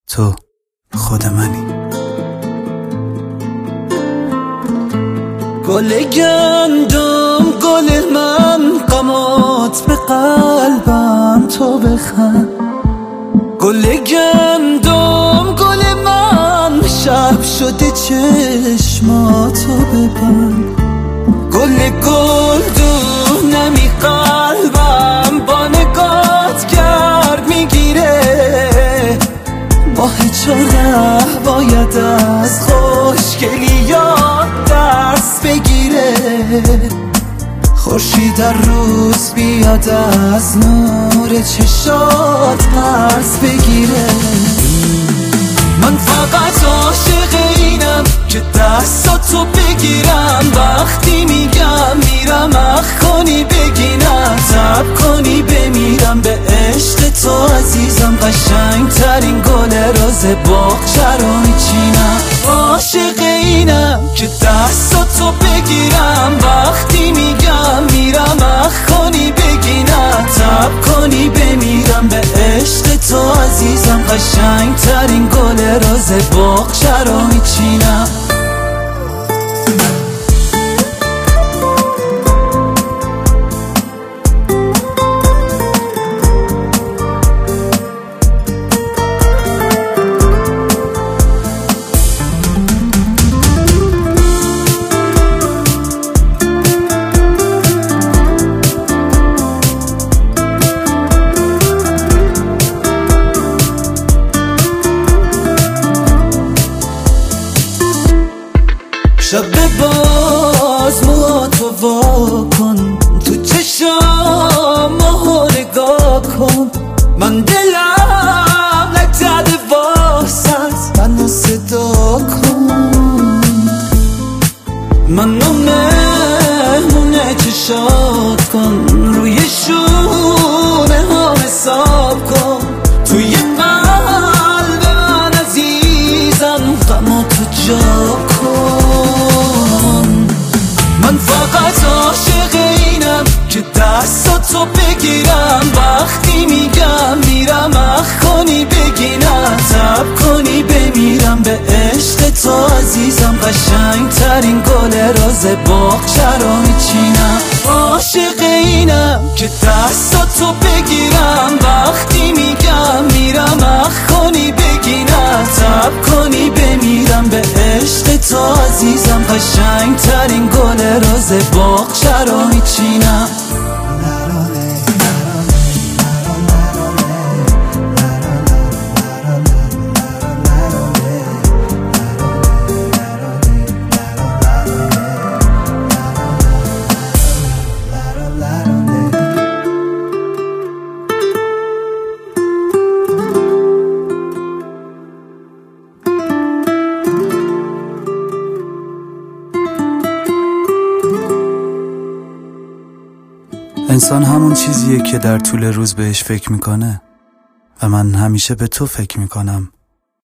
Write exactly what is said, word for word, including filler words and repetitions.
تو خود منی. گل گندم گل من، غمات به قلبم تو بخند. گل گندم گل من، شب شده چشماتو ببند. گل گلدون نمی قلبم، با نگات گرد میگیره. ماه چهره باید از خوشگلیات درس بگیره. خورشید در روز بیاد از نور چشات درس بگیره. من فقط عاشق اینم که دستاتو بگیرم، وقتی میگم میرم اخ کنی بگینم، تب کنی بمیرم به عشق تو عزیزم. قشنگ ترین گل روز باغچه رو میچینم. عاشق اینم که دستاتو بگیرم، وقتی میگم میرم اخ کنی بگینم، تب کنی بمیرم به عشق تو عزیزم. قشنگ ترین گل روز باغچه رو میچینم. شب باز موهاتو وا کن، تو چشام ماهو نگاه کن. من دلم نگذده واسط، منو صدا کن. منو مهمونه چشات کن، روی شونه ها حساب کن. توی قلب من عزیزم غماتو جا کن. من فقط عاشق اینم که دستاتو بگیرم، وقتی میگم میرم اخ کنی بگینم، تب کنی بمیرم به عشق تو عزیزم. قشنگ ترین گل روز باغچه رو میچینم. عاشق اینم که دستاتو بگیرم، وقتی میگم میرم اخ کنی بگینم، تب کنی بمیرم به عشق تو عزیزم. قشنگ ترین گل روز باغچه رو میچینم. انسان همون چیزیه که در طول روز بهش فکر میکنه و من همیشه به تو فکر میکنم.